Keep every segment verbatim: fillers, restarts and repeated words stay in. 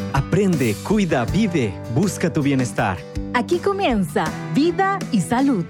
Aprende, cuida, vive, busca tu bienestar. Aquí comienza Vida y Salud.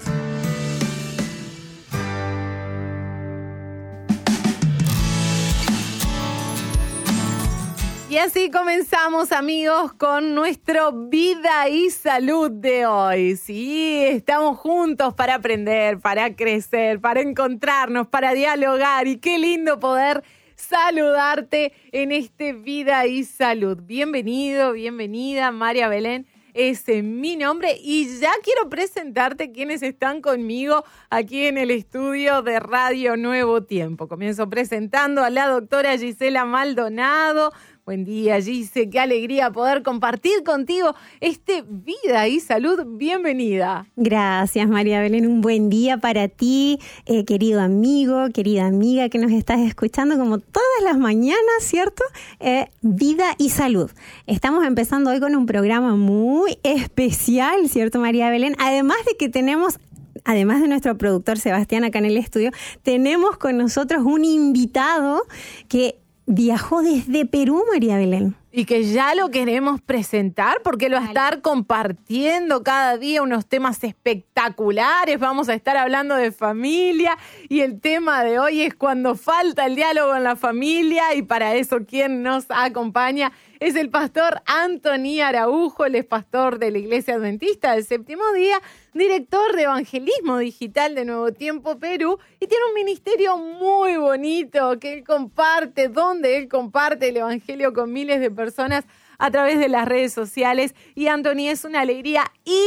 Y así comenzamos, amigos, con nuestro Vida y Salud de hoy. Sí, estamos juntos para aprender, para crecer, para encontrarnos, para dialogar. Y qué lindo poder saludarte en este Vida y Salud. Bienvenido, bienvenida, María Belén. Ese es mi nombre y ya quiero presentarte quienes están conmigo aquí en el estudio de Radio Nuevo Tiempo. Comienzo presentando a la doctora Gisela Maldonado. Buen día, Gise, qué alegría poder compartir contigo este Vida y Salud. Bienvenida. Gracias, María Belén. Un buen día para ti, eh, querido amigo, querida amiga que nos estás escuchando como todas las mañanas, ¿cierto? Eh, Vida y Salud. Estamos empezando hoy con un programa muy especial, ¿cierto, María Belén? Además de que tenemos... Además de nuestro productor Sebastián acá en el estudio, tenemos con nosotros un invitado que viajó desde Perú, María Belén. Y que ya lo queremos presentar porque lo va a estar compartiendo cada día unos temas espectaculares. Vamos a estar hablando de familia y el tema de hoy es cuando falta el diálogo en la familia, y para eso quien nos acompaña es el pastor Anthony Araujo. Él es pastor de la Iglesia Adventista del Séptimo Día, director de Evangelismo Digital de Nuevo Tiempo Perú, y tiene un ministerio muy bonito que él comparte, donde él comparte el Evangelio con miles de personas a través de las redes sociales. Y Anthony, es una alegría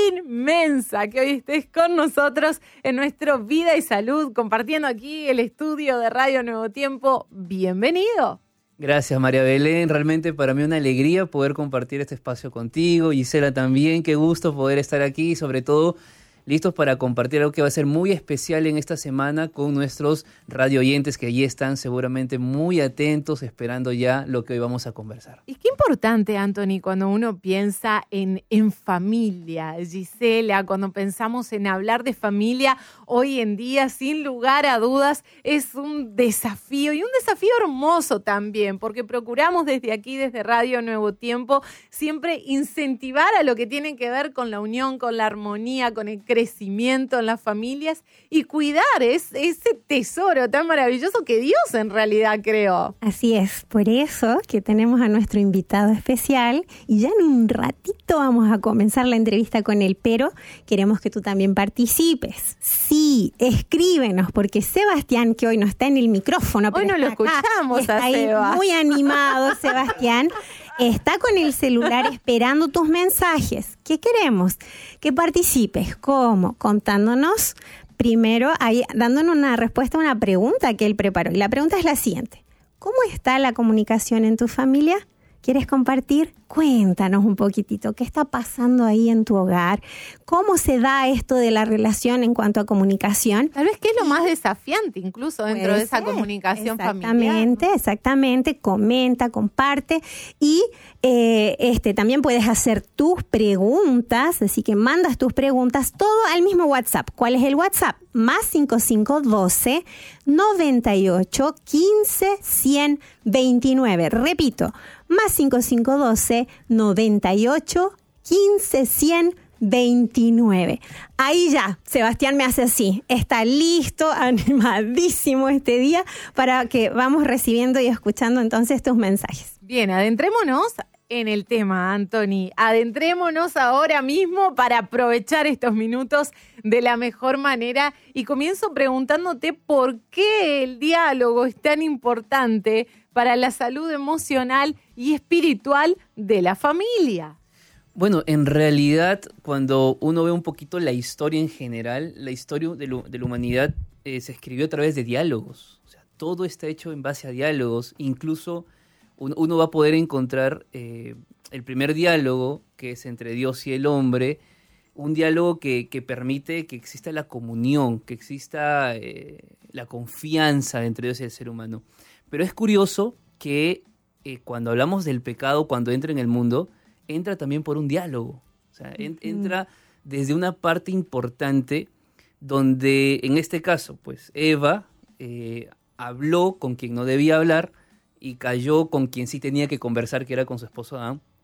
inmensa que hoy estés con nosotros en nuestro Vida y Salud, compartiendo aquí el estudio de Radio Nuevo Tiempo. Bienvenido. Gracias, María Belén. Realmente para mí una alegría poder compartir este espacio contigo. Gisela también, qué gusto poder estar aquí y sobre todo listos para compartir algo que va a ser muy especial en esta semana con nuestros radio oyentes que allí están seguramente muy atentos, esperando ya lo que hoy vamos a conversar. Y qué importante, Anthony, cuando uno piensa en, en familia, Gisela, cuando pensamos en hablar de familia, hoy en día, sin lugar a dudas, es un desafío y un desafío hermoso también, porque procuramos desde aquí, desde Radio Nuevo Tiempo, siempre incentivar a lo que tiene que ver con la unión, con la armonía, con el crecimiento en las familias y cuidar es, ese tesoro tan maravilloso que Dios en realidad creó. Así es, por eso que tenemos a nuestro invitado especial y ya en un ratito vamos a comenzar la entrevista con él, pero queremos que tú también participes. Sí, escríbenos, porque Sebastián, que hoy no está en el micrófono, hoy no lo escuchamos está a ahí Seba. Muy animado, Sebastián. Está con el celular esperando tus mensajes. ¿Qué queremos? Que participes. ¿Cómo? Contándonos primero, ahí, dándonos una respuesta a una pregunta que él preparó. Y la pregunta es la siguiente. ¿Cómo está la comunicación en tu familia? ¿Quieres compartir? Cuéntanos un poquitito. ¿Qué está pasando ahí en tu hogar? ¿Cómo se da esto de la relación en cuanto a comunicación? Tal vez que es lo más desafiante incluso dentro Puede de esa ser. comunicación exactamente, familiar. Exactamente, exactamente. Comenta, comparte y eh, este también puedes hacer tus preguntas, así que mandas tus preguntas todo al mismo WhatsApp. ¿Cuál es el WhatsApp? Más cinco cinco uno dos, noventa y ocho, quince, cien veintinueve. Repito, más cinco cinco uno dos, noventa y ocho, quince, cien veintinueve. Ahí ya, Sebastián me hace así. Está listo, animadísimo este día para que vamos recibiendo y escuchando entonces tus mensajes. Bien, adentrémonos en el tema, Anthony. Adentrémonos ahora mismo para aprovechar estos minutos de la mejor manera. Y comienzo preguntándote por qué el diálogo es tan importante para la salud emocional y espiritual de la familia. Bueno, en realidad, cuando uno ve un poquito la historia en general, la historia de, lo, de la humanidad eh, se escribió a través de diálogos. O sea, todo está hecho en base a diálogos. Incluso uno, uno va a poder encontrar eh, el primer diálogo, que es entre Dios y el hombre, un diálogo que, que permite que exista la comunión, que exista eh, la confianza entre Dios y el ser humano. Pero es curioso que eh, cuando hablamos del pecado, cuando entra en el mundo, entra también por un diálogo. O sea, en, entra desde una parte importante donde, en este caso, pues Eva eh, habló con quien no debía hablar y cayó con quien sí tenía que conversar, que era con su esposo Adán.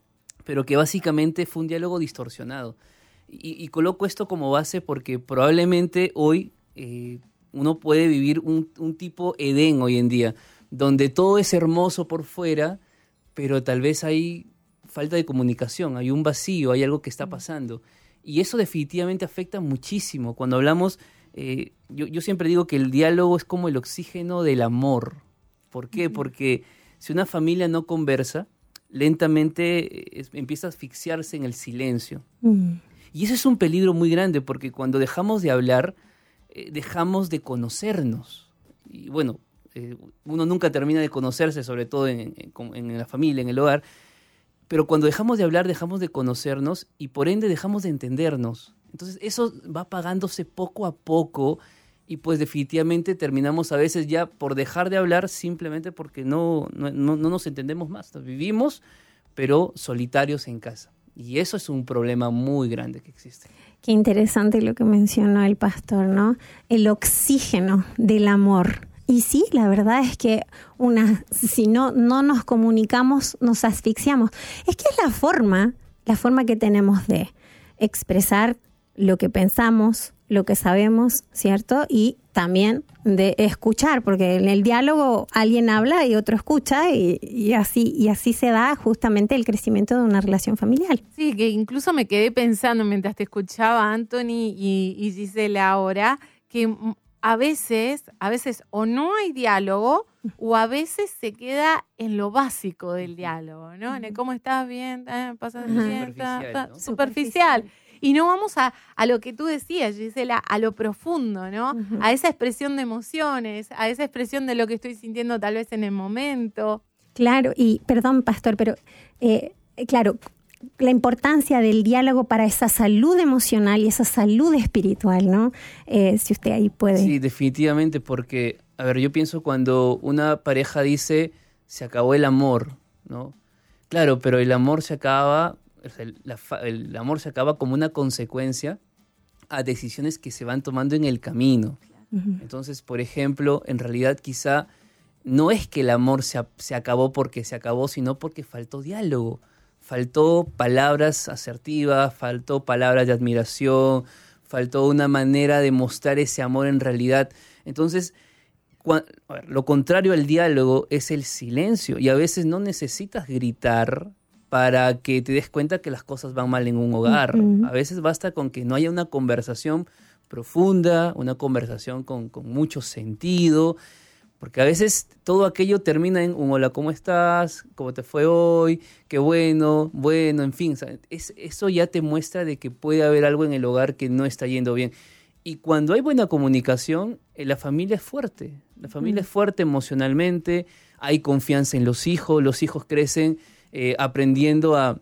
pero que básicamente fue un diálogo distorsionado. Y, y coloco esto como base porque probablemente hoy eh, uno puede vivir un, un tipo Edén hoy en día, donde todo es hermoso por fuera, pero tal vez hay falta de comunicación, hay un vacío, hay algo que está pasando. Y eso definitivamente afecta muchísimo. Cuando hablamos, eh, yo, yo siempre digo que el diálogo es como el oxígeno del amor. ¿Por qué? Uh-huh. Porque si una familia no conversa, lentamente eh, empieza a asfixiarse en el silencio. Uh-huh. Y ese es un peligro muy grande, porque cuando dejamos de hablar, eh, dejamos de conocernos. Y bueno, eh, uno nunca termina de conocerse, sobre todo en, en, en la familia, en el hogar. Pero cuando dejamos de hablar, dejamos de conocernos y por ende dejamos de entendernos. Entonces eso va apagándose poco a poco y pues definitivamente terminamos a veces ya por dejar de hablar simplemente porque no, no, no, no nos entendemos más. Entonces, vivimos, pero solitarios en casa. Y eso es un problema muy grande que existe. Qué interesante lo que mencionó el pastor, ¿no? El oxígeno del amor. Y sí, la verdad es que una, si no, no nos comunicamos, nos asfixiamos. Es que es la forma, la forma que tenemos de expresar lo que pensamos, lo que sabemos, ¿cierto? Y también de escuchar, porque en el diálogo alguien habla y otro escucha y, y así y así se da justamente el crecimiento de una relación familiar. Sí, que incluso me quedé pensando mientras te escuchaba, Anthony y, y Gisela ahora, que a veces, a veces o no hay diálogo o a veces se queda en lo básico del diálogo, ¿no? En el cómo estás bien, eh, pasas bien, superficial, ta, ta, ¿no? superficial. Y no vamos a, a lo que tú decías, Gisela, a lo profundo, ¿no? Uh-huh. A esa expresión de emociones, a esa expresión de lo que estoy sintiendo tal vez en el momento. Claro, y perdón, pastor, pero eh, claro, la importancia del diálogo para esa salud emocional y esa salud espiritual, ¿no? Eh, si usted ahí puede. Sí, definitivamente, porque, a ver, yo pienso cuando una pareja dice, se acabó el amor, ¿no? Claro, pero el amor se acaba, el, la, el amor se acaba como una consecuencia a decisiones que se van tomando en el camino. Uh-huh. Entonces, por ejemplo, en realidad quizá no es que el amor se, se acabó porque se acabó, sino porque faltó diálogo. Faltó palabras asertivas, faltó palabras de admiración, faltó una manera de mostrar ese amor en realidad. Entonces, cua- a ver, lo contrario al diálogo es el silencio. Y a veces no necesitas gritar para que te des cuenta que las cosas van mal en un hogar. Uh-huh. A veces basta con que no haya una conversación profunda, una conversación con, con mucho sentido. Porque a veces todo aquello termina en un hola, ¿cómo estás? ¿Cómo te fue hoy? Qué bueno, bueno, en fin. Es, eso ya te muestra de que puede haber algo en el hogar que no está yendo bien. Y cuando hay buena comunicación, eh, la familia es fuerte. La familia mm. es fuerte emocionalmente, hay confianza en los hijos, los hijos crecen eh, aprendiendo a,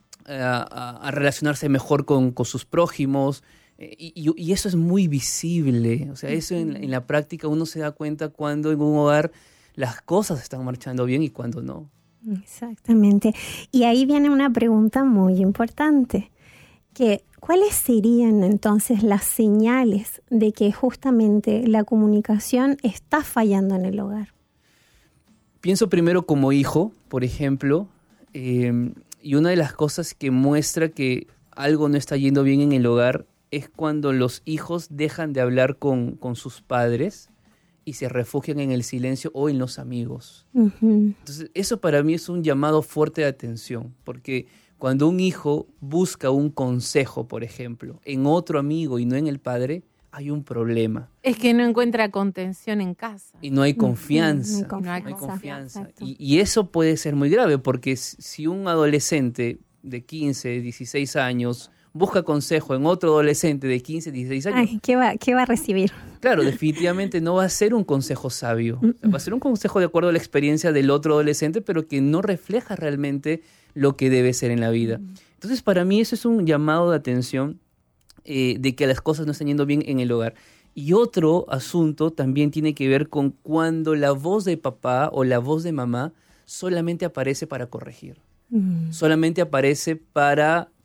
a, a relacionarse mejor con, con sus prójimos. Y, y, y eso es muy visible, o sea, eso en, en la práctica uno se da cuenta cuando en un hogar las cosas están marchando bien y cuando no. Exactamente. Y ahí viene una pregunta muy importante, que ¿cuáles serían entonces las señales de que justamente la comunicación está fallando en el hogar? Pienso primero como hijo, por ejemplo, eh, y una de las cosas que muestra que algo no está yendo bien en el hogar es cuando los hijos dejan de hablar con, con sus padres y se refugian en el silencio o en los amigos. Uh-huh. Entonces, eso para mí es un llamado fuerte de atención, porque cuando un hijo busca un consejo, por ejemplo, en otro amigo y no en el padre, hay un problema. Es que no encuentra contención en casa. Y no hay confianza. Uh-huh. No hay, no hay confianza. Y, y eso puede ser muy grave, porque si un adolescente de quince, dieciséis años busca consejo en otro adolescente de quince, dieciséis años. Ay, ¿qué va, qué va a recibir? Claro, definitivamente no va a ser un consejo sabio. O sea, va a ser un consejo de acuerdo a la experiencia del otro adolescente, pero que no refleja realmente lo que debe ser en la vida. Entonces, para mí eso es un llamado de atención eh, de que las cosas no están yendo bien en el hogar. Y otro asunto también tiene que ver con cuando la voz de papá o la voz de mamá solamente aparece para corregir. Mm. Solamente aparece para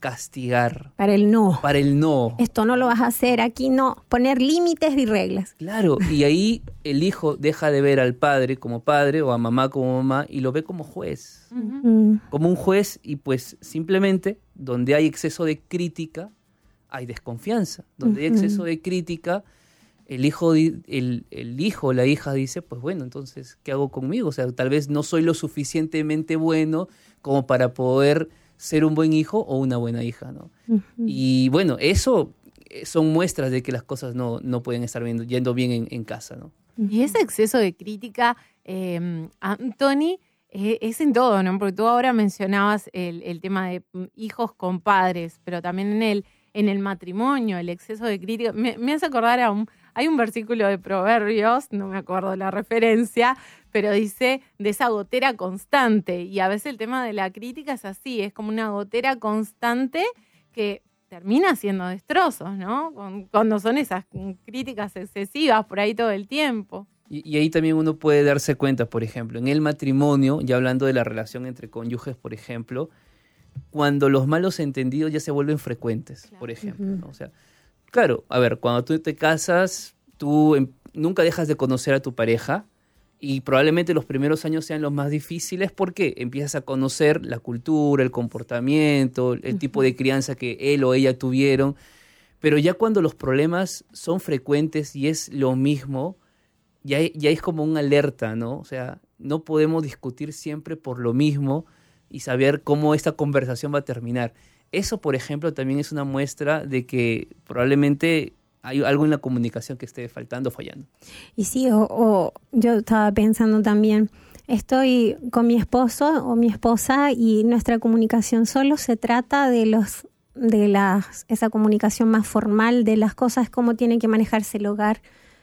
castigar. Para el no. Para el no. Esto no lo vas a hacer, aquí no. Poner límites y reglas. Claro, y ahí el hijo deja de ver al padre como padre o a mamá como mamá y lo ve como juez. Ujú. Mm. Como un juez y pues simplemente donde hay exceso de crítica hay desconfianza. Donde hay Ujú. exceso de crítica, el hijo, di- el, el hijo o la hija dice, pues bueno, entonces, ¿qué hago conmigo? O sea, tal vez no soy lo suficientemente bueno como para poder ser un buen hijo o una buena hija, ¿no? Ujú. Y bueno, eso eh, son muestras de que las cosas no, no pueden estar viendo- yendo bien en, en casa, ¿no? Y ese exceso de crítica, eh, Anthony, eh, es en todo, ¿no? Porque tú ahora mencionabas el, el tema de mm, hijos con padres, pero también en el, en el matrimonio, el exceso de crítica. Me, me hace acordar a un... Hay un versículo de Proverbios, no me acuerdo la referencia, pero dice de esa gotera constante. Y a veces el tema de la crítica es así, es como una gotera constante que termina haciendo destrozos, ¿no? Con- Cuando son esas críticas excesivas por ahí todo el tiempo. Y, y ahí también uno puede darse cuenta, por ejemplo, en el matrimonio, ya hablando de la relación entre cónyuges, por ejemplo, cuando los malos entendidos ya se vuelven frecuentes, Claro. por ejemplo, Ujú. ¿no? O sea, claro, a ver, cuando tú te casas, tú em- nunca dejas de conocer a tu pareja y probablemente los primeros años sean los más difíciles porque empiezas a conocer la cultura, el comportamiento, el tipo de crianza que él o ella tuvieron, pero ya cuando los problemas son frecuentes y es lo mismo, ya, ya es como una alerta, ¿no? O sea, no podemos discutir siempre por lo mismo y saber cómo esta conversación va a terminar. Eso, por ejemplo, también es una muestra de que probablemente hay algo en la comunicación que esté faltando o fallando. Y sí, o, o yo estaba pensando también, estoy con mi esposo o mi esposa y nuestra comunicación solo se trata de los de las esa comunicación más formal de las cosas, cómo tiene que manejarse el hogar.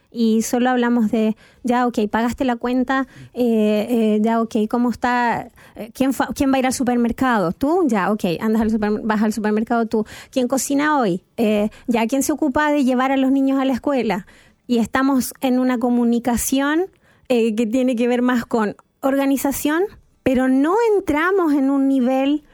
Y solo hablamos de, ya, ok, pagaste la cuenta, eh, eh, ya, ok, ¿cómo está? Eh, ¿Quién, fa- ¿Quién va a ir al supermercado? ¿Tú? Ya, ok, andas al super, vas al supermercado tú. ¿Quién cocina hoy? Eh, ya, ¿quién se ocupa de llevar a los niños a la escuela? Y estamos en una comunicación eh, que tiene que ver más con organización, pero no entramos en un nivel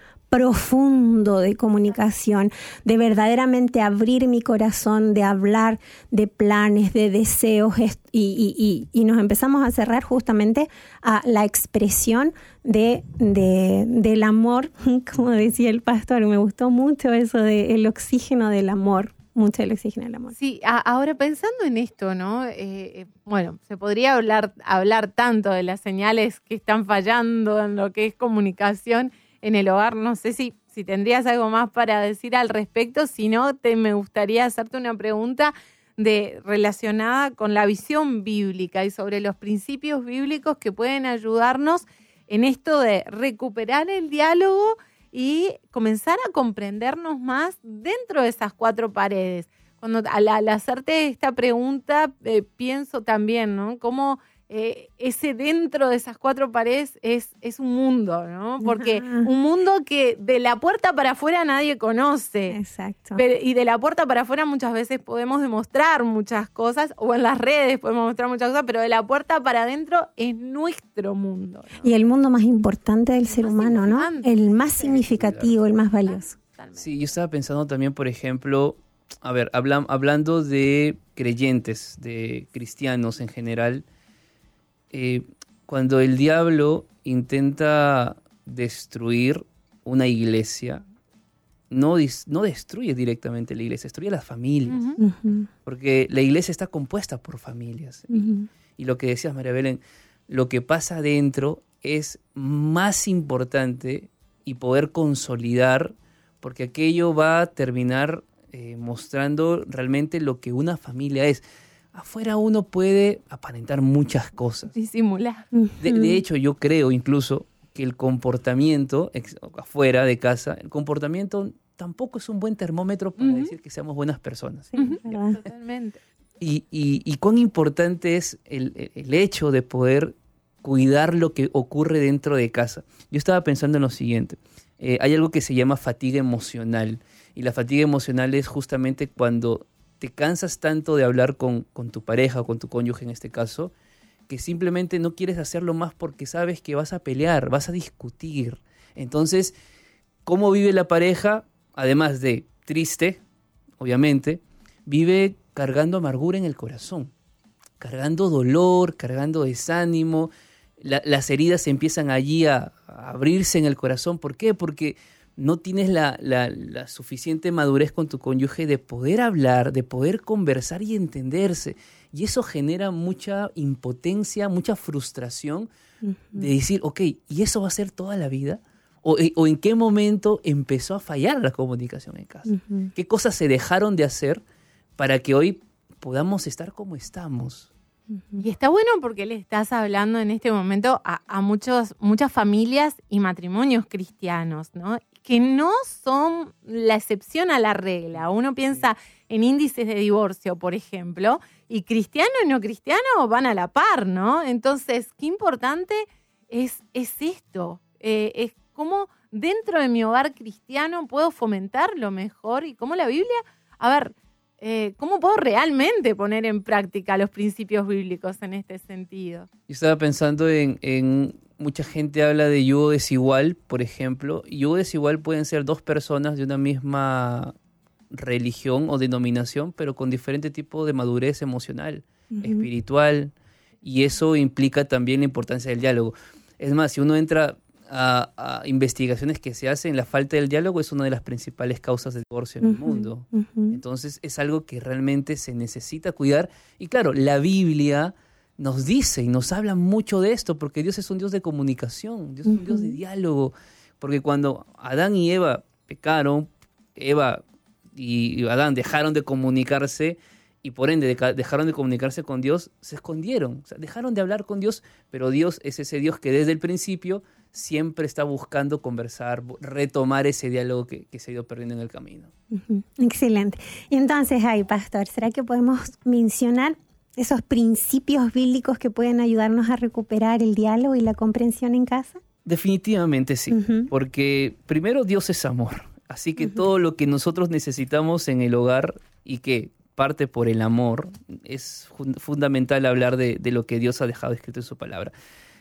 profundo de comunicación, de verdaderamente abrir mi corazón, de hablar de planes, de deseos, est- y, y, y, y nos empezamos a cerrar justamente a la expresión de, de, del amor, como decía el pastor, me gustó mucho eso del oxígeno del amor, mucho el oxígeno del amor. Sí, a- ahora pensando en esto, ¿no? Eh, eh, bueno, se podría hablar, hablar tanto de las señales que están fallando en lo que es comunicación en el hogar. No sé si, si tendrías algo más para decir al respecto. Si no, te, me gustaría hacerte una pregunta de, relacionada con la visión bíblica y sobre los principios bíblicos que pueden ayudarnos en esto de recuperar el diálogo y comenzar a comprendernos más dentro de esas cuatro paredes. Cuando al, al hacerte esta pregunta, eh, pienso también, ¿no? Cómo eh, ese dentro de esas cuatro paredes es, es un mundo, ¿no? Porque Ajá. un mundo que de la puerta para afuera nadie conoce. Exacto. Pero- y de la puerta para afuera muchas veces podemos demostrar muchas cosas, o en las redes podemos mostrar muchas cosas, pero de la puerta para adentro es nuestro mundo, ¿no? Y el mundo más importante del ser más humano, ¿no? importante. El más Sí, significativo, el más valioso. Totalmente. Sí, yo estaba pensando también, por ejemplo, a ver, habla- hablando de creyentes, de cristianos en general, eh, cuando el diablo intenta destruir una iglesia, no, dis- no destruye directamente la iglesia, destruye las familias, Ujú. Ujú, porque la iglesia está compuesta por familias. ujú. Y lo que decías, María Belén, lo que pasa adentro es más importante y poder consolidar, porque aquello va a terminar eh, mostrando realmente lo que una familia es. Afuera uno puede aparentar muchas cosas. Disimular. De, de hecho, yo creo incluso que el comportamiento ex- afuera de casa, el comportamiento tampoco es un buen termómetro para Ujú. decir que seamos buenas personas. Sí, Ujú. ¿verdad? Totalmente. Y, y- y cuán importante es el, el- el hecho de poder cuidar lo que ocurre dentro de casa. Yo estaba pensando en lo siguiente. Eh, hay algo que se llama fatiga emocional. Y la fatiga emocional es justamente cuando te cansas tanto de hablar con, con tu pareja o con tu cónyuge en este caso, que simplemente no quieres hacerlo más porque sabes que vas a pelear, vas a discutir. Entonces, ¿cómo vive la pareja? además de triste, obviamente, vive cargando amargura en el corazón, cargando dolor, cargando desánimo. La, las heridas empiezan allí a, a abrirse en el corazón. ¿Por qué? Porque no tienes la, la, la suficiente madurez con tu cónyuge de poder hablar, de poder conversar y entenderse. Y eso genera mucha impotencia, mucha frustración uh-huh. de decir, ok, ¿y eso va a ser toda la vida? O, o en qué momento empezó a fallar la comunicación en casa. Uh-huh. ¿Qué cosas se dejaron de hacer para que hoy podamos estar como estamos? Uh-huh. Y está bueno porque le estás hablando en este momento a, a muchos, muchas familias y matrimonios cristianos, ¿no? Que no son la excepción a la regla. Uno piensa en índices de divorcio, por ejemplo, y cristiano y no cristiano van a la par, ¿no? Entonces, qué importante es, es esto. Eh, es cómo dentro de mi hogar cristiano puedo fomentarlo mejor y cómo la Biblia, a ver, eh, cómo puedo realmente poner en práctica los principios bíblicos en este sentido. Yo estaba pensando en, en mucha gente habla de yugo desigual, por ejemplo. Yugo desigual pueden ser dos personas de una misma religión o denominación, pero con diferente tipo de madurez emocional, uh-huh. espiritual, y eso implica también la importancia del diálogo. Es más, si uno entra A, a investigaciones que se hacen, la falta del diálogo es una de las principales causas de divorcio en uh-huh, el mundo. Uh-huh. Entonces es algo que realmente se necesita cuidar. Y claro, la Biblia nos dice y nos habla mucho de esto, porque Dios es un Dios de comunicación, Dios uh-huh. es un Dios de diálogo. Porque cuando Adán y Eva pecaron, Eva y Adán dejaron de comunicarse, y por ende dejaron de comunicarse con Dios, se escondieron, o sea, dejaron de hablar con Dios, pero Dios es ese Dios que desde el principio siempre está buscando conversar, retomar ese diálogo que, que se ha ido perdiendo en el camino. Uh-huh. Excelente. Y entonces, ay, pastor, ¿será que podemos mencionar esos principios bíblicos que pueden ayudarnos a recuperar el diálogo y la comprensión en casa? Definitivamente sí, uh-huh. porque primero Dios es amor, así que uh-huh. todo lo que nosotros necesitamos en el hogar y que parte por el amor, es fundamental hablar de, de lo que Dios ha dejado escrito en su palabra.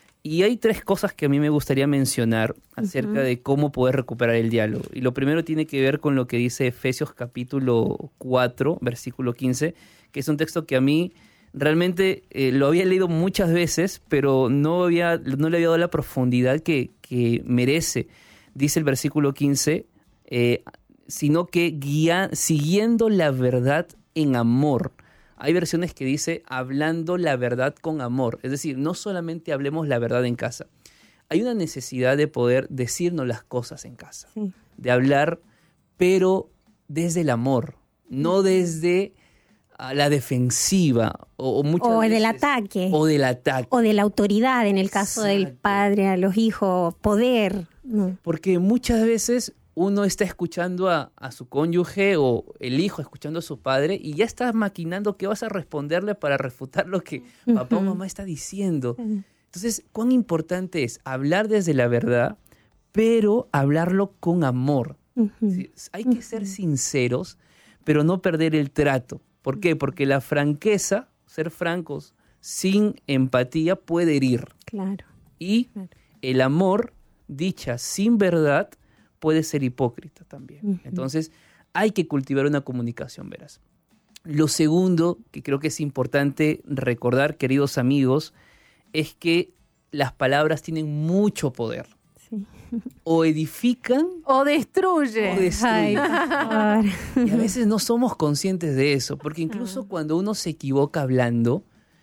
Y hay tres cosas que a mí me gustaría mencionar acerca uh-huh. de cómo poder recuperar el diálogo. Y lo primero tiene que ver con lo que dice Efesios capítulo cuatro, versículo quince, que es un texto que a mí realmente eh, lo había leído muchas veces, pero no, había, no le había dado la profundidad que, que merece. Dice el versículo quince, eh, sino que guía, siguiendo la verdad en amor. Hay versiones que dice hablando la verdad con amor. Es decir, no solamente hablemos la verdad en casa. Hay una necesidad de poder decirnos las cosas en casa. Sí. De hablar, pero desde el amor. No desde uh, la defensiva. O, o, muchas o veces, del ataque. O del ataque. O de la autoridad, en el caso Exacto. del padre a los hijos. Poder. No. Porque muchas veces uno está escuchando a, a su cónyuge o el hijo escuchando a su padre y ya estás maquinando qué vas a responderle para refutar lo que uh-huh. papá o mamá está diciendo. Uh-huh. Entonces, cuán importante es hablar desde la verdad, pero hablarlo con amor. Uh-huh. ¿Sí? Hay que uh-huh. ser sinceros, pero no perder el trato. ¿Por qué? Porque la franqueza, ser francos, sin empatía puede herir. Claro. Y claro. el amor, dicha sin verdad, puede ser hipócrita también. Uh-huh. Entonces, hay que cultivar una comunicación veraz. Lo segundo, que creo que es importante recordar, queridos amigos, es que las palabras tienen mucho poder. Sí. O edifican... O destruyen. O destruyen. Ay, y a veces no somos conscientes de eso, porque incluso cuando uno se equivoca hablando,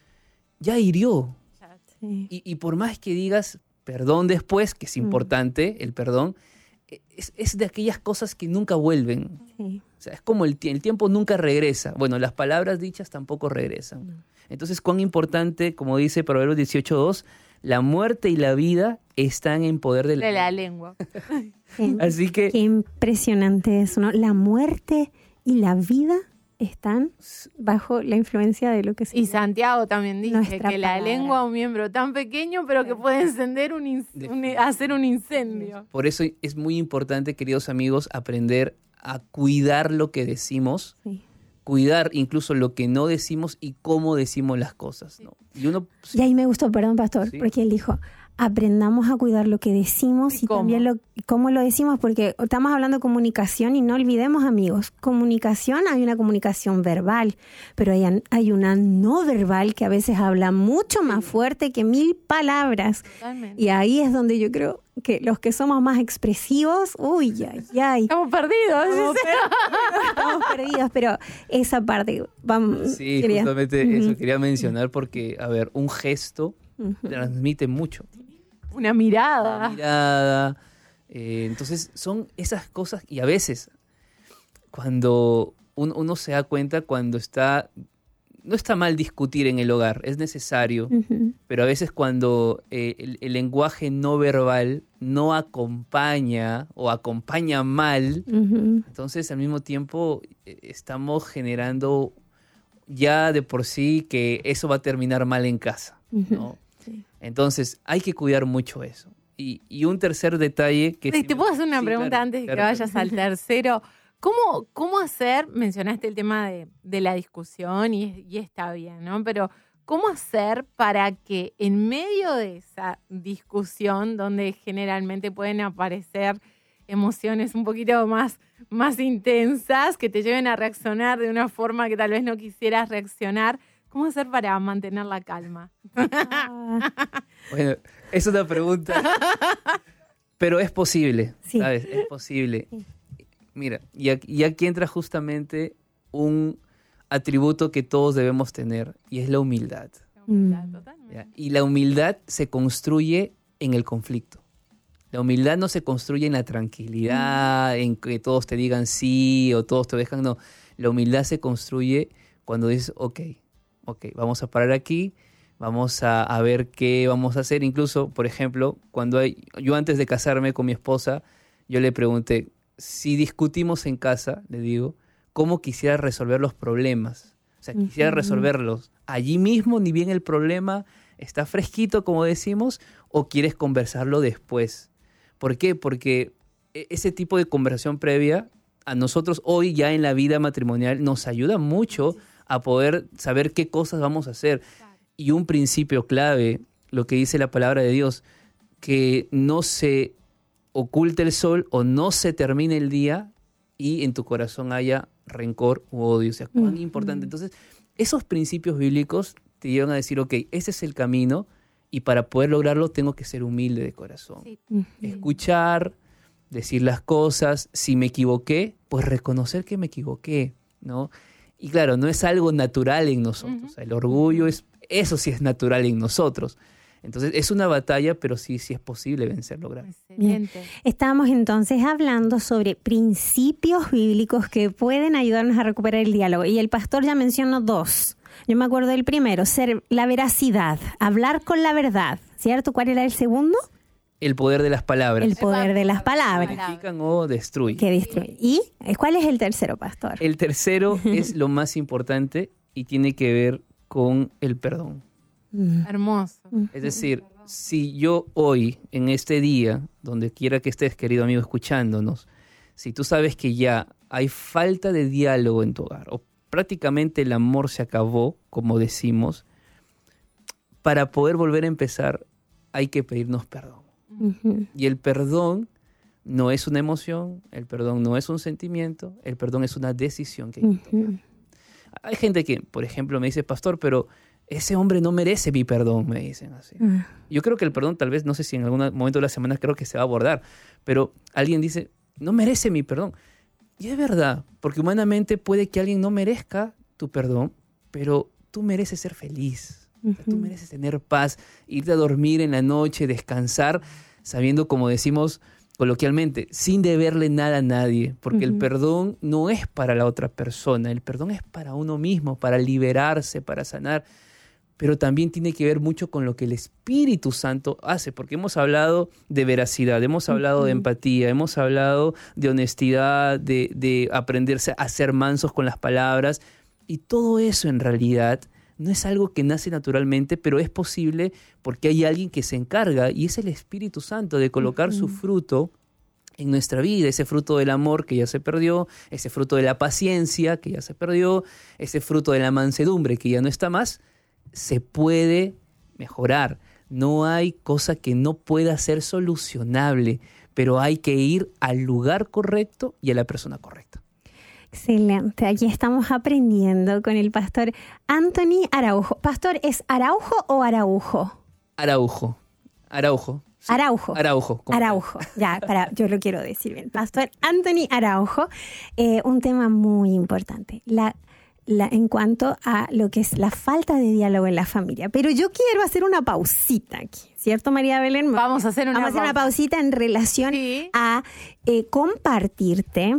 ya hirió. Sí. Y, y por más que digas perdón después, que es importante, el perdón, Es, es de aquellas cosas que nunca vuelven. Sí. O sea, es como el, el tiempo nunca regresa. Bueno, las palabras dichas tampoco regresan. No. Entonces, cuán importante, como dice Proverbios dieciocho dos, la muerte y la vida están en poder de la, de la lengua. Qué, Así que... Qué impresionante eso, ¿no? La muerte y la vida están bajo la influencia de lo que se... Y Santiago también dice Nuestra que la palabra. lengua es un miembro tan pequeño, pero que puede encender un, in- un hacer un incendio. Por eso es muy importante, queridos amigos, aprender a cuidar lo que decimos, sí. cuidar incluso lo que no decimos y cómo decimos las cosas, ¿no? Y uno... Y ahí me gustó, perdón, pastor, ¿Sí? porque él dijo, aprendamos a cuidar lo que decimos ¿Y y cómo? también lo, cómo lo decimos, porque estamos hablando de comunicación y no olvidemos, amigos, comunicación, hay una comunicación verbal, pero hay, hay una no verbal que a veces habla mucho más fuerte que mil palabras. Totalmente. Y ahí es donde yo creo que los que somos más expresivos, uy, ay, ay. Estamos perdidos. Estamos perdidos, estamos perdidos, pero esa parte, vamos. Sí, quería- justamente Ujú. eso quería mencionar porque, a ver, un gesto Ujú. transmite mucho. Una mirada. La mirada. eh, entonces, son esas cosas y a veces, cuando uno, uno se da cuenta cuando está... No está mal discutir en el hogar, es necesario, Ujú. pero a veces cuando eh, el, el lenguaje no verbal no acompaña o acompaña mal, Ujú. entonces al mismo tiempo eh, estamos generando ya de por sí que eso va a terminar mal en casa, ¿no? Sí. Entonces hay que cuidar mucho eso. Y, y un tercer detalle que... Sí, sí ¿Te me- puedo hacer una sí, pregunta claro, antes de que claro. vayas al tercero? ¿Cómo, cómo hacer, mencionaste el tema de, de la discusión y, y está bien, ¿no? Pero ¿cómo hacer para que en medio de esa discusión, donde generalmente pueden aparecer emociones un poquito más, más intensas, que te lleven a reaccionar de una forma que tal vez no quisieras reaccionar, ¿cómo hacer para mantener la calma? Ah, Bueno, es una pregunta, pero es posible, Sí. ¿sabes? Es posible. Sí. Mira, y aquí, y aquí entra justamente un atributo que todos debemos tener, y es la humildad. Mm. Totalmente. ¿ya? Y la humildad se construye en el conflicto. La humildad no se construye en la tranquilidad, en que todos te digan sí o todos te dejan, no. La humildad se construye cuando dices, ok, ok, vamos a parar aquí, vamos a, a ver qué vamos a hacer. Incluso, por ejemplo, cuando hay, yo antes de casarme con mi esposa, yo le pregunté, si discutimos en casa, le digo, ¿cómo quisiera resolver los problemas? O sea, quisiera Ujú. resolverlos allí mismo, ni bien el problema está fresquito, como decimos, o quieres conversarlo después. ¿Por qué? Porque e- ese tipo de conversación previa a nosotros hoy ya en la vida matrimonial nos ayuda mucho a poder saber qué cosas vamos a hacer. Y un principio clave, lo que dice la palabra de Dios, que no se oculte el sol o no se termine el día y en tu corazón haya rencor u odio. O sea, cuán Ujú. importante. Entonces, esos principios bíblicos te llevan a decir, ok, ese es el camino y para poder lograrlo tengo que ser humilde de corazón. Sí. Ujú. Escuchar, decir las cosas, si me equivoqué, pues reconocer que me equivoqué, ¿no? Y claro, no es algo natural en nosotros. Ujú. O sea, el orgullo, es, eso sí es natural en nosotros. Entonces, es una batalla, pero sí, sí es posible vencerlo. Lograr. Excelente. Estábamos entonces hablando sobre principios bíblicos que pueden ayudarnos a recuperar el diálogo. Y el pastor ya mencionó dos. Yo me acuerdo del primero, ser la veracidad, hablar con la verdad, ¿cierto? ¿Cuál era el segundo? El poder de las palabras. El poder de las palabras Edifican o destruyen. que destruyen. ¿Y cuál es el tercero, pastor? El tercero es lo más importante y tiene que ver con el perdón. Mm. Hermoso. Es decir, si yo hoy, en este día, donde quiera que estés, querido amigo, escuchándonos, si tú sabes que ya hay falta de diálogo en tu hogar, o prácticamente el amor se acabó, como decimos, para poder volver a empezar hay que pedirnos perdón. Ujú. Y el perdón no es una emoción, el perdón no es un sentimiento, el perdón es una decisión que hay que tomar. Ujú. Hay gente que, por ejemplo, me dice, pastor, pero ese hombre no merece mi perdón, me dicen así. Ah. Yo creo que el perdón tal vez, no sé si en algún momento de la semana creo que se va a abordar, pero alguien dice, no merece mi perdón. Y es verdad, porque humanamente puede que alguien no merezca tu perdón, pero tú mereces ser feliz. O sea, tú Ujú. mereces tener paz, irte a dormir en la noche, descansar, sabiendo, como decimos coloquialmente, sin deberle nada a nadie, porque el Ujú. perdón no es para la otra persona, el perdón es para uno mismo, para liberarse, para sanar, pero también tiene que ver mucho con lo que el Espíritu Santo hace, porque hemos hablado de veracidad, hemos hablado de Ujú. empatía, hemos hablado de honestidad, de, de aprenderse a ser mansos con las palabras, y todo eso en realidad no es algo que nace naturalmente, pero es posible porque hay alguien que se encarga, y es el Espíritu Santo, de colocar su Ujú. fruto en nuestra vida, ese fruto del amor que ya se perdió, ese fruto de la paciencia que ya se perdió, ese fruto de la mansedumbre que ya no está más, se puede mejorar. No hay cosa que no pueda ser solucionable, pero hay que ir al lugar correcto y a la persona correcta. Excelente, aquí estamos aprendiendo con el pastor Anthony Araujo. Pastor, ¿es Araujo o Araujo? Araujo, Araujo. Sí. Araujo. Araujo. Araujo, ya, para, yo lo quiero decir bien. Pastor Anthony Araujo, eh, un tema muy importante, la, la, en cuanto a lo que es la falta de diálogo en la familia. Pero yo quiero hacer una pausita aquí, ¿cierto, María Belén? Vamos a hacer una, Vamos a hacer una pausita en relación sí. a eh, compartirte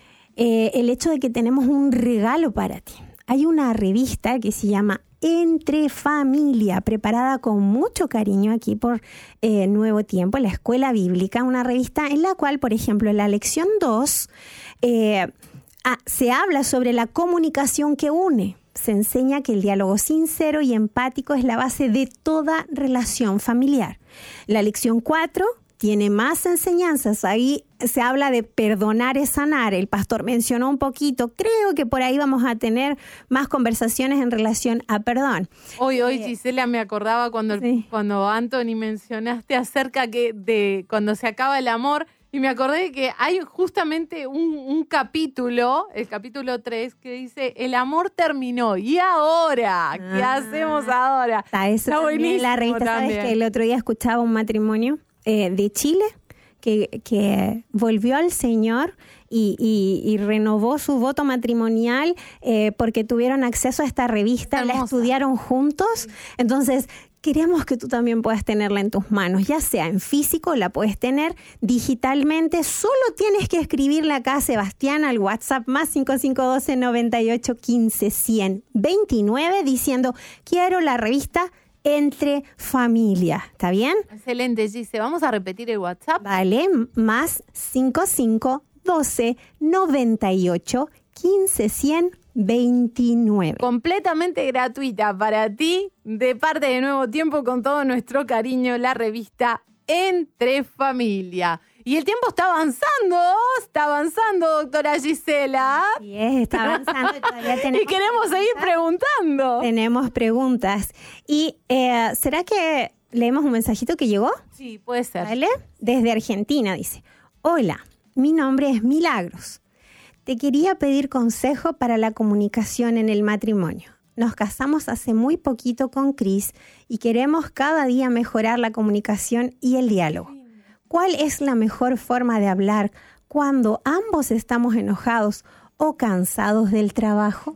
eh, el hecho de que tenemos un regalo para ti. Hay una revista que se llama Entre Familia, preparada con mucho cariño aquí por eh, Nuevo Tiempo, la Escuela Bíblica, una revista en la cual, por ejemplo, en la lección dos eh, ah, se habla sobre la comunicación que une. Se enseña que el diálogo sincero y empático es la base de toda relación familiar. La lección cuatro tiene más enseñanzas. Ahí se habla de perdonar es sanar. El pastor mencionó un poquito. Creo que por ahí vamos a tener más conversaciones en relación a perdón. Hoy, hoy, Gisela, me acordaba cuando, Sí. cuando Anthony mencionaste acerca que de cuando se acaba el amor, y me acordé que hay justamente un, un capítulo, el capítulo tres, que dice, el amor terminó, ¿y ahora? ¿Qué Ah. hacemos ahora? Está eso Está también en la buenísimo revista. ¿Sabes también. que el otro día escuchaba un matrimonio eh, de Chile que, que volvió al Señor y, y, y renovó su voto matrimonial eh, porque tuvieron acceso a esta revista, la Hermosa. estudiaron juntos? Entonces, queremos que tú también puedas tenerla en tus manos, ya sea en físico, la puedes tener digitalmente. Solo tienes que escribirle acá a Sebastián al WhatsApp más cinco cinco uno dos, noventa y ocho, quince, ciento veintinueve diciendo, quiero la revista Entre Familia. ¿Está bien? Excelente, Gise. Vamos a repetir el WhatsApp. Vale, más cinco cinco uno dos, noventa y ocho, quince, ciento veintinueve. Completamente gratuita para ti, de parte de Nuevo Tiempo, con todo nuestro cariño, la revista Entre Familia. Y el tiempo está avanzando, está avanzando, doctora Gisela. Sí, está avanzando y todavía tenemos Y queremos seguir preguntando. Tenemos preguntas. Y eh, ¿será que leemos un mensajito que llegó? Sí, puede ser. ¿Vale? Desde Argentina dice, hola, mi nombre es Milagros. Te quería pedir consejo para la comunicación en el matrimonio. Nos casamos hace muy poquito con Cris y queremos cada día mejorar la comunicación y el diálogo. ¿Cuál es la mejor forma de hablar cuando ambos estamos enojados o cansados del trabajo?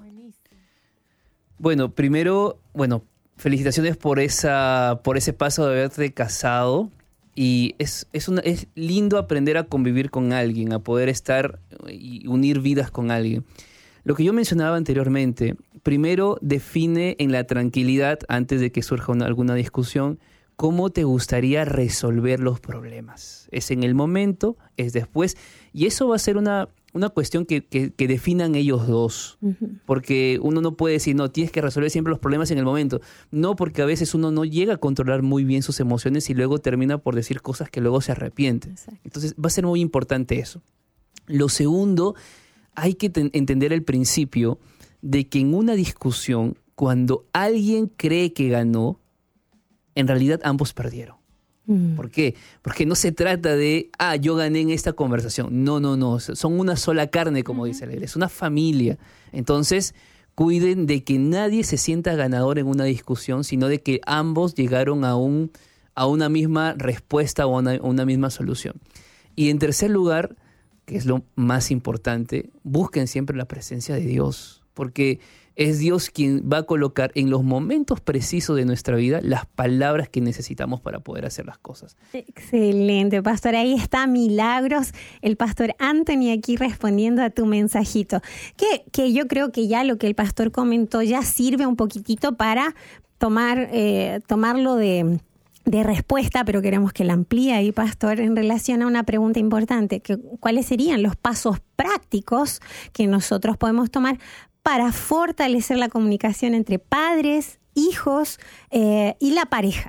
Bueno, primero, bueno, felicitaciones por esa, por ese paso de haberte casado. Y es, es, una, es lindo aprender a convivir con alguien, a poder estar y unir vidas con alguien. Lo que yo mencionaba anteriormente, primero define en la tranquilidad, antes de que surja una, alguna discusión, cómo te gustaría resolver los problemas. Es en el momento, es después, y eso va a ser una, una cuestión que, que, que definan ellos dos. Uh-huh. Porque uno no puede decir, no, tienes que resolver siempre los problemas en el momento. No, porque a veces uno no llega a controlar muy bien sus emociones y luego termina por decir cosas que luego se arrepiente. Exacto. Entonces va a ser muy importante eso. Lo segundo, hay que ten- entender el principio de que en una discusión, cuando alguien cree que ganó, en realidad ambos perdieron. Mm. ¿Por qué? Porque no se trata de, ah, yo gané en esta conversación. No, no, no. Son una sola carne, como uh-huh. dice él. Es una familia. Entonces, cuiden de que nadie se sienta ganador en una discusión, sino de que ambos llegaron a, un, a una misma respuesta o a una, una misma solución. Y en tercer lugar, que es lo más importante, busquen siempre la presencia de Dios. Porque es Dios quien va a colocar en los momentos precisos de nuestra vida las palabras que necesitamos para poder hacer las cosas. Excelente, pastor. Ahí está Milagros, el pastor Anthony aquí respondiendo a tu mensajito. Que, que yo creo que ya lo que el pastor comentó ya sirve un poquitito para tomar, eh, tomarlo de... de respuesta, pero queremos que la amplíe ahí, pastor, en relación a una pregunta importante, que ¿cuáles serían los pasos prácticos que nosotros podemos tomar para fortalecer la comunicación entre padres, hijos eh, y la pareja?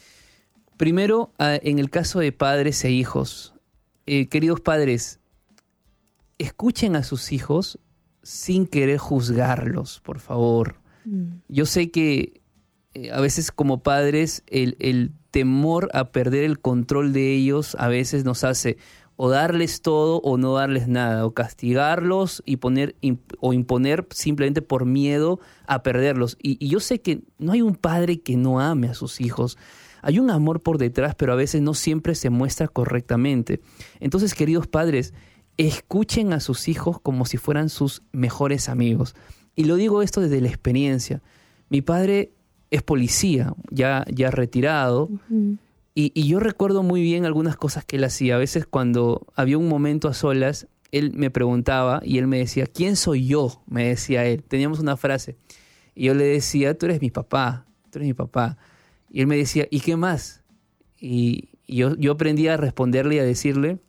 Primero, en el caso de padres e hijos, eh, queridos padres, escuchen a sus hijos sin querer juzgarlos, por favor. Mm. Yo sé que a veces como padres el, el temor a perder el control de ellos a veces nos hace o darles todo o no darles nada, o castigarlos y poner imp- o imponer simplemente por miedo a perderlos. Y, y yo sé que no hay un padre que no ame a sus hijos. Hay un amor por detrás, pero a veces no siempre se muestra correctamente. Entonces, queridos padres, escuchen a sus hijos como si fueran sus mejores amigos. Y lo digo esto desde la experiencia. Mi padre es policía, ya, ya retirado, uh-huh. y, y yo recuerdo muy bien algunas cosas que él hacía. A veces cuando había un momento a solas, él me preguntaba y él me decía, ¿quién soy yo? Me decía él. Teníamos una frase. Y yo le decía, tú eres mi papá, tú eres mi papá. Y él me decía, ¿y qué más? Y, y yo, yo aprendí a responderle y a decirle,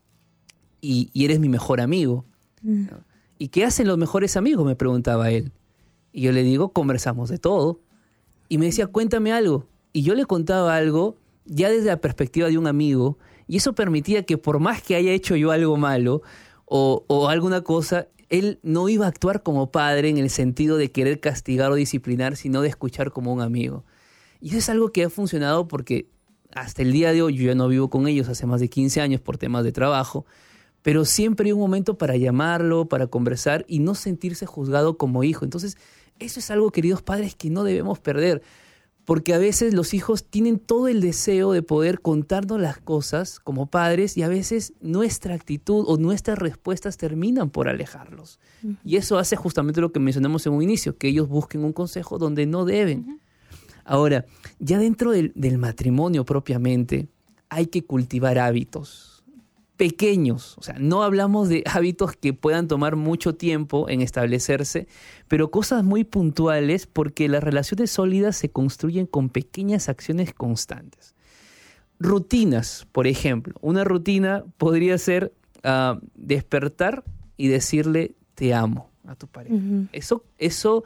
y, y eres mi mejor amigo. Mm. ¿Y qué hacen los mejores amigos? Me preguntaba él. Y yo le digo, conversamos de todo. Y me decía, cuéntame algo. Y yo le contaba algo ya desde la perspectiva de un amigo, y eso permitía que por más que haya hecho yo algo malo o, o alguna cosa, él no iba a actuar como padre en el sentido de querer castigar o disciplinar, sino de escuchar como un amigo. Y eso es algo que ha funcionado porque hasta el día de hoy yo ya no vivo con ellos hace más de quince años por temas de trabajo, pero siempre hay un momento para llamarlo, para conversar y no sentirse juzgado como hijo. Entonces, eso es algo, queridos padres, que no debemos perder, porque a veces los hijos tienen todo el deseo de poder contarnos las cosas como padres y a veces nuestra actitud o nuestras respuestas terminan por alejarlos. Uh-huh. Y eso hace justamente lo que mencionamos en un inicio, que ellos busquen un consejo donde no deben. Uh-huh. Ahora, ya dentro del, del matrimonio propiamente, hay que cultivar hábitos pequeños. O sea, no hablamos de hábitos que puedan tomar mucho tiempo en establecerse, pero cosas muy puntuales, porque las relaciones sólidas se construyen con pequeñas acciones constantes. Rutinas, por ejemplo. Una rutina podría ser uh, despertar y decirle te amo a tu pareja. Uh-huh. Eso, eso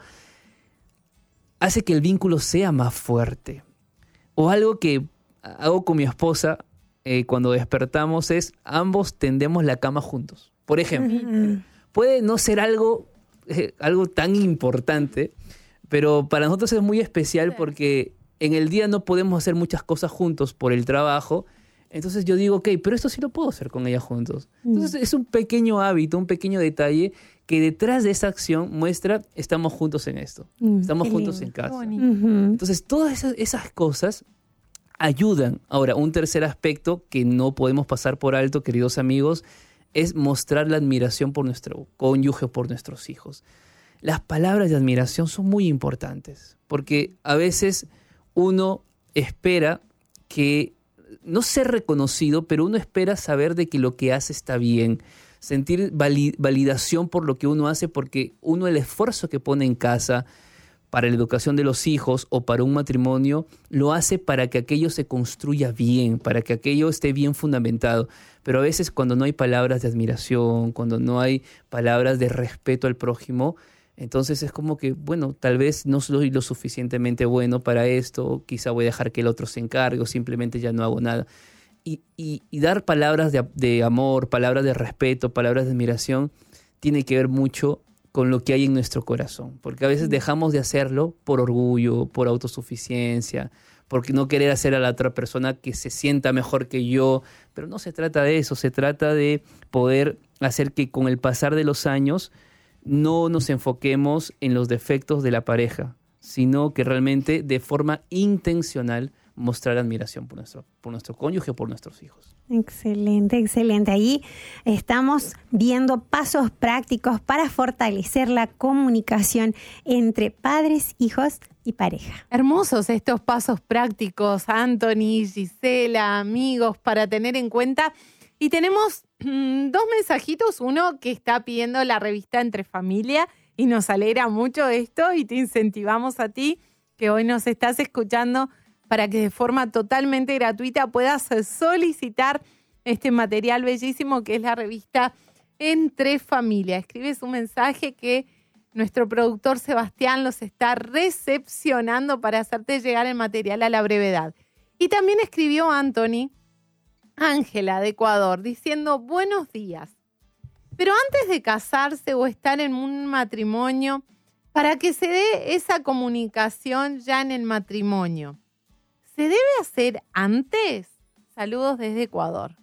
hace que el vínculo sea más fuerte. O algo que hago con mi esposa eh, cuando despertamos es ambos tendemos la cama juntos. Por ejemplo, uh-huh. puede no ser algo, eh, algo tan importante, pero para nosotros es muy especial porque en el día no podemos hacer muchas cosas juntos por el trabajo. Entonces yo digo, ok, pero esto sí lo puedo hacer con ella juntos. Entonces uh-huh. es un pequeño hábito, un pequeño detalle que detrás de esa acción muestra, estamos juntos en esto, mm, estamos juntos lindo. En casa. Uh-huh. Entonces, todas esas, esas cosas ayudan. Ahora, un tercer aspecto que no podemos pasar por alto, queridos amigos, es mostrar la admiración por nuestro cónyuge o por nuestros hijos. Las palabras de admiración son muy importantes, porque a veces uno espera que, no ser reconocido, pero uno espera saber de que lo que hace está bien, sentir valid- validación por lo que uno hace, porque uno el esfuerzo que pone en casa para la educación de los hijos o para un matrimonio, lo hace para que aquello se construya bien, para que aquello esté bien fundamentado. Pero a veces cuando no hay palabras de admiración, cuando no hay palabras de respeto al prójimo, entonces es como que, bueno, tal vez no soy lo suficientemente bueno para esto, quizá voy a dejar que el otro se encargue o simplemente ya no hago nada. Y, y, y dar palabras de, de amor, palabras de respeto, palabras de admiración, tiene que ver mucho con lo que hay en nuestro corazón. Porque a veces dejamos de hacerlo por orgullo, por autosuficiencia, porque no querer hacer a la otra persona que se sienta mejor que yo. Pero no se trata de eso, se trata de poder hacer que con el pasar de los años no nos enfoquemos en los defectos de la pareja, sino que realmente de forma intencional mostrar admiración por nuestro, por nuestro cónyuge, por nuestros hijos. Excelente, excelente. Ahí estamos viendo pasos prácticos para fortalecer la comunicación entre padres, hijos y pareja. Hermosos estos pasos prácticos, Anthony, Gisela, amigos, para tener en cuenta. Y tenemos mmm, dos mensajitos, uno que está pidiendo la revista Entre Familia y nos alegra mucho esto y te incentivamos a ti que hoy nos estás escuchando para que de forma totalmente gratuita puedas solicitar este material bellísimo que es la revista Entre Familia. Escribe su mensaje que nuestro productor Sebastián los está recepcionando para hacerte llegar el material a la brevedad. Y también escribió Anthony, Ángela de Ecuador, diciendo buenos días. Pero antes de casarse o estar en un matrimonio, para que se dé esa comunicación ya en el matrimonio, ¿Se debe hacer antes? Saludos desde Ecuador.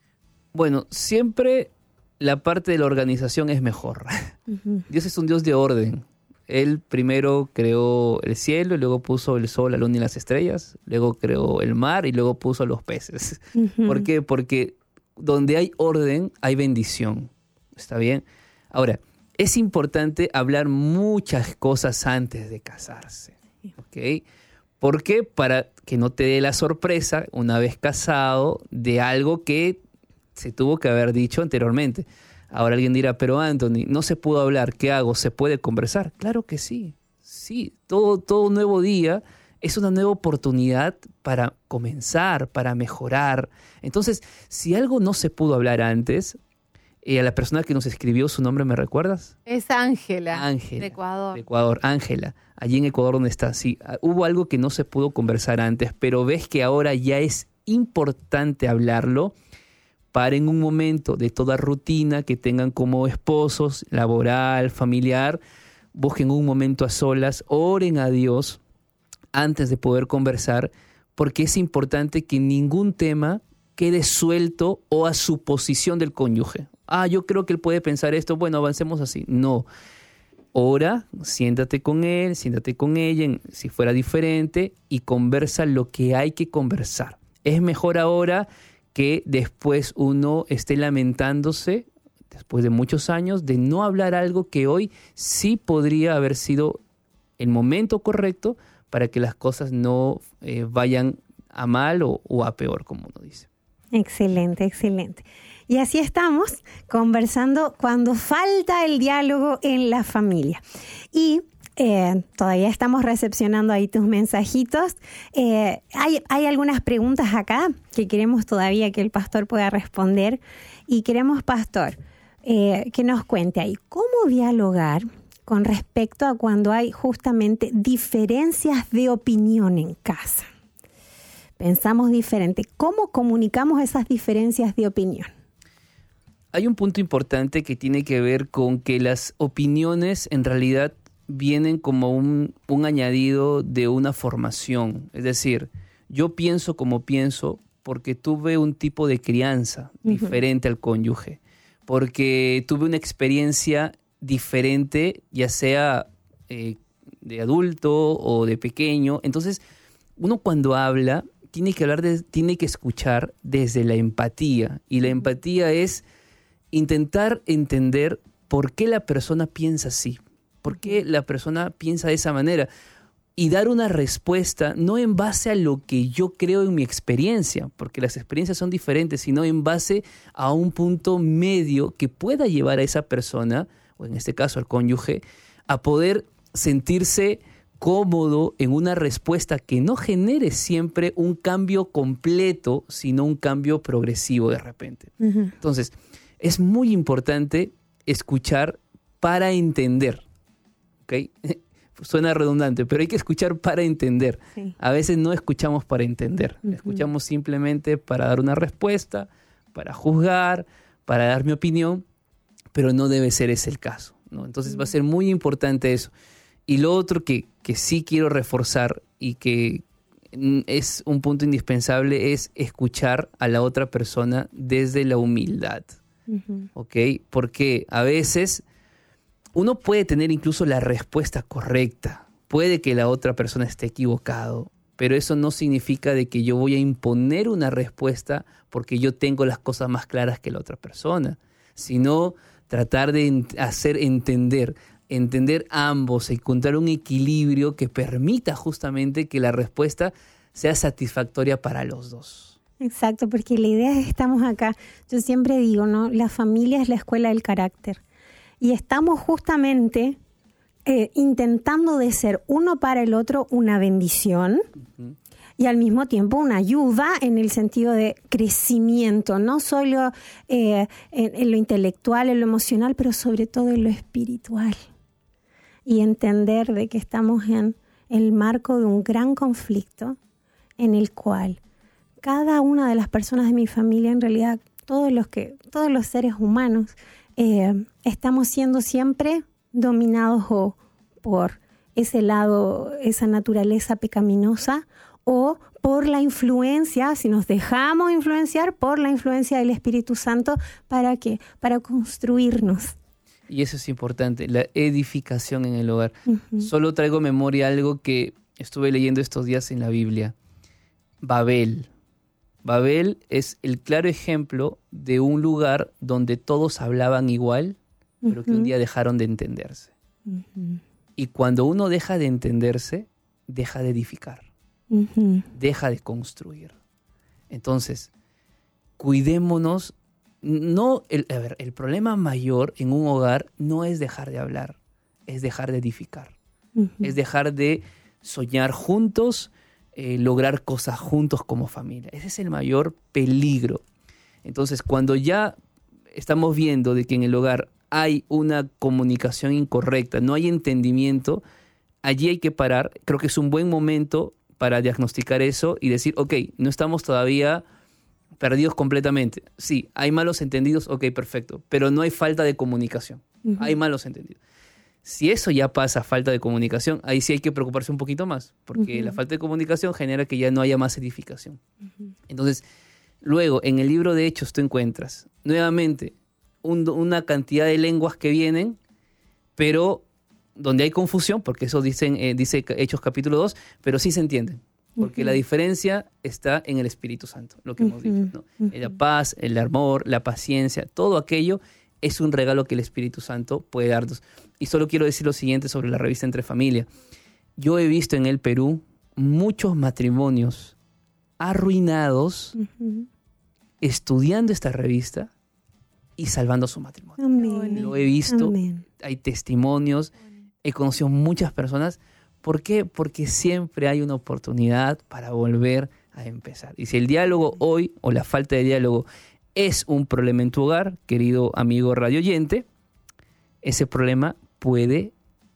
Bueno, siempre la parte de la organización es mejor. Uh-huh. Dios es un Dios de orden. Él primero creó el cielo, y luego puso el sol, la luna y las estrellas, luego creó el mar y luego puso los peces. Uh-huh. ¿Por qué? Porque donde hay orden, hay bendición. ¿Está bien? Ahora, es importante hablar muchas cosas antes de casarse. ¿Ok? ¿Por qué? Para que no te dé la sorpresa, una vez casado, de algo que se tuvo que haber dicho anteriormente. Ahora alguien dirá, pero Anthony, no se pudo hablar, ¿qué hago? ¿Se puede conversar? Claro que sí, sí. Todo, todo nuevo día es una nueva oportunidad para comenzar, para mejorar. Entonces, si algo no se pudo hablar antes, eh, a la persona que nos escribió, ¿su nombre me recuerdas? Es Ángela, Ángela, de Ecuador. De Ecuador, Ángela, allí en Ecuador donde está. Sí, hubo algo que no se pudo conversar antes, pero ves que ahora ya es importante hablarlo. Paren un momento de toda rutina que tengan como esposos, laboral, familiar, busquen un momento a solas, oren a Dios antes de poder conversar, porque es importante que ningún tema quede suelto o a suposición del cónyuge. Ah, yo creo que él puede pensar esto, bueno, avancemos así. No. Ora, siéntate con él, siéntate con ella, en, si fuera diferente, y conversa lo que hay que conversar. Es mejor ahora que después uno esté lamentándose, después de muchos años, de no hablar algo que hoy sí podría haber sido el momento correcto para que las cosas no eh, vayan a mal o, o a peor, como uno dice. Excelente, excelente. Y así estamos conversando cuando falta el diálogo en la familia. Y Eh, todavía estamos recepcionando ahí tus mensajitos. Eh, hay, hay algunas preguntas acá que queremos todavía que el pastor pueda responder. Y queremos, pastor, eh, que nos cuente ahí cómo dialogar con respecto a cuando hay justamente diferencias de opinión en casa. Pensamos diferente. ¿Cómo comunicamos esas diferencias de opinión? Hay un punto importante que tiene que ver con que las opiniones en realidad vienen como un, un añadido de una formación. Es decir, yo pienso como pienso porque tuve un tipo de crianza uh-huh. diferente al cónyuge, porque tuve una experiencia diferente, ya sea eh, de adulto o de pequeño. Entonces, uno cuando habla tiene que hablar, de, tiene que escuchar desde la empatía. Y la empatía es intentar entender por qué la persona piensa así. ¿Por qué la persona piensa de esa manera? Y dar una respuesta no en base a lo que yo creo en mi experiencia, porque las experiencias son diferentes, sino en base a un punto medio que pueda llevar a esa persona, o en este caso al cónyuge, a poder sentirse cómodo en una respuesta que no genere siempre un cambio completo, sino un cambio progresivo de repente. Uh-huh. Entonces, es muy importante escuchar para entender. ¿Okay? Suena redundante, pero hay que escuchar para entender. Sí. A veces no escuchamos para entender. Uh-huh. Escuchamos simplemente para dar una respuesta, para juzgar, para dar mi opinión, pero no debe ser ese el caso, ¿no? Entonces uh-huh. va a ser muy importante eso. Y lo otro que, que sí quiero reforzar y que es un punto indispensable es escuchar a la otra persona desde la humildad. Uh-huh. ¿Ok? Porque a veces uno puede tener incluso la respuesta correcta. Puede que la otra persona esté equivocado, pero eso no significa de que yo voy a imponer una respuesta porque yo tengo las cosas más claras que la otra persona, sino tratar de hacer entender, entender ambos, encontrar un equilibrio que permita justamente que la respuesta sea satisfactoria para los dos. Exacto, porque la idea es que estamos acá. Yo siempre digo, ¿no? La familia es la escuela del carácter. Y estamos justamente eh, intentando de ser uno para el otro una bendición uh-huh. y al mismo tiempo una ayuda en el sentido de crecimiento, no solo eh, en, en lo intelectual, en lo emocional, pero sobre todo en lo espiritual. Y entender de que estamos en el marco de un gran conflicto en el cual cada una de las personas de mi familia, en realidad todos los, que, todos los seres humanos, Eh, estamos siendo siempre dominados o por ese lado, esa naturaleza pecaminosa o por la influencia, si nos dejamos influenciar por la influencia del Espíritu Santo, ¿para qué? Para construirnos. Y eso es importante, la edificación en el hogar. Uh-huh. Solo traigo a memoria algo que estuve leyendo estos días en la Biblia. Babel. Babel es el claro ejemplo de un lugar donde todos hablaban igual, uh-huh. pero que un día dejaron de entenderse. Uh-huh. Y cuando uno deja de entenderse, deja de edificar. Uh-huh. Deja de construir. Entonces, cuidémonos. No, el, a ver, el problema mayor en un hogar no es dejar de hablar, es dejar de edificar. Uh-huh. Es dejar de soñar juntos, eh, lograr cosas juntos como familia. Ese es el mayor peligro. Entonces, cuando ya estamos viendo de que en el hogar hay una comunicación incorrecta, no hay entendimiento, allí hay que parar. Creo que es un buen momento para diagnosticar eso y decir, ok, no estamos todavía perdidos completamente. Sí, hay malos entendidos, ok, perfecto, pero no hay falta de comunicación. Uh-huh. Hay malos entendidos. Si eso ya pasa, falta de comunicación, ahí sí hay que preocuparse un poquito más, porque uh-huh. la falta de comunicación genera que ya no haya más edificación. Uh-huh. Entonces, luego, en el libro de Hechos tú encuentras, nuevamente, un, una cantidad de lenguas que vienen, pero donde hay confusión, porque eso dicen, eh, dice Hechos capítulo dos, pero sí se entienden. Porque uh-huh. la diferencia está en el Espíritu Santo, lo que uh-huh. hemos dicho, ¿no? Uh-huh. La paz, el amor, la paciencia, todo aquello es un regalo que el Espíritu Santo puede darnos. Y solo quiero decir lo siguiente sobre la revista Entre Familia. Yo he visto en el Perú muchos matrimonios arruinados uh-huh. estudiando esta revista y salvando su matrimonio. Amén. Lo he visto, Amén. Hay testimonios, he conocido muchas personas. ¿Por qué? Porque siempre hay una oportunidad para volver a empezar. Y si el diálogo hoy, o la falta de diálogo, es un problema en tu hogar, querido amigo radioyente, ese problema puede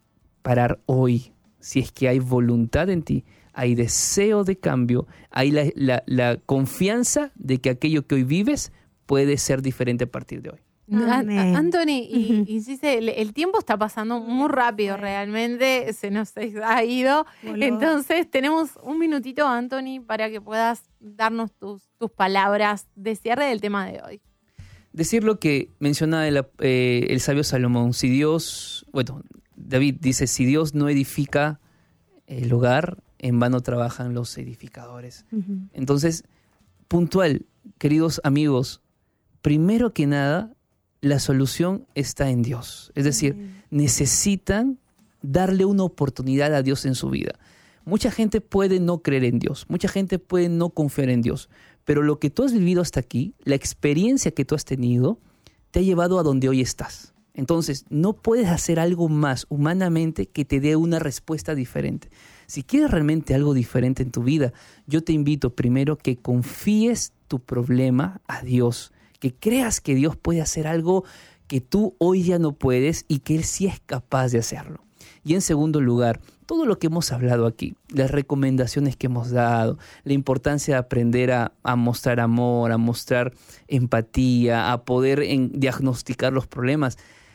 parar hoy. Si es que hay voluntad en ti, hay deseo de cambio, hay la, la, la confianza de que aquello que hoy vives puede ser diferente a partir de hoy. Amén. Anthony, y, uh-huh. y sí, el, el tiempo está pasando muy rápido, realmente se nos ha ido. Voló. Entonces tenemos un minutito, Anthony, para que puedas darnos tus, tus palabras de cierre del tema de hoy. Decir lo que menciona el, eh, el sabio Salomón. Si Dios, bueno, David dice, si Dios no edifica el hogar, en vano trabajan los edificadores. Uh-huh. Entonces, puntual, queridos amigos, primero que nada, la solución está en Dios. Es decir, uh-huh. necesitan darle una oportunidad a Dios en su vida. Mucha gente puede no creer en Dios, mucha gente puede no confiar en Dios, pero lo que tú has vivido hasta aquí, la experiencia que tú has tenido, te ha llevado a donde hoy estás. Entonces, no puedes hacer algo más humanamente que te dé una respuesta diferente. Si quieres realmente algo diferente en tu vida, yo te invito primero que confíes tu problema a Dios, que creas que Dios puede hacer algo que tú hoy ya no puedes y que Él sí es capaz de hacerlo. Y en segundo lugar, todo lo que hemos hablado aquí, las recomendaciones que hemos dado, la importancia de aprender a, a mostrar amor, a mostrar empatía, a poder en, diagnosticar los problemas,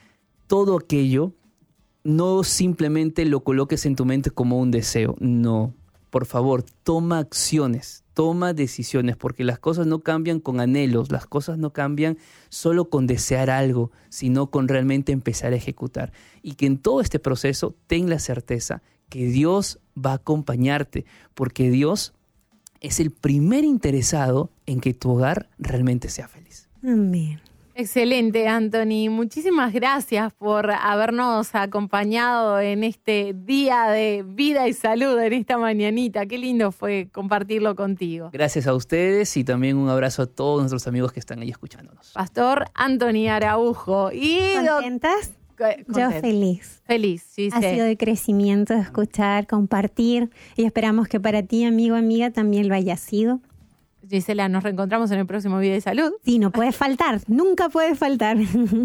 todo aquello no simplemente lo coloques en tu mente como un deseo, no. Por favor, toma acciones, toma decisiones, porque las cosas no cambian con anhelos, las cosas no cambian solo con desear algo, sino con realmente empezar a ejecutar. Y que en todo este proceso ten la certeza que Dios va a acompañarte, porque Dios es el primer interesado en que tu hogar realmente sea feliz. Amén. Excelente, Anthony. Muchísimas gracias por habernos acompañado en este día de vida y salud, en esta mañanita. Qué lindo fue compartirlo contigo. Gracias a ustedes y también un abrazo a todos nuestros amigos que están ahí escuchándonos. Pastor Anthony Araujo. Y ¿Contentas? Contenta. Yo feliz. Feliz, sí. Ha sido de crecimiento, de escuchar, compartir, y esperamos que para ti, amigo, amiga, también lo haya sido. Gisela, nos reencontramos en el próximo Vida y Salud. Sí, no puede faltar, nunca puede faltar.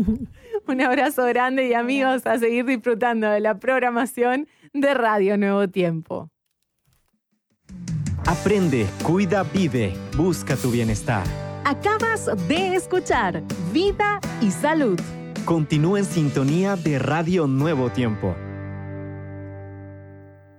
Un abrazo grande y amigos, a seguir disfrutando de la programación de Radio Nuevo Tiempo. Aprende, cuida, vive, busca tu bienestar. Acabas de escuchar Vida y Salud. Continúa en sintonía de Radio Nuevo Tiempo.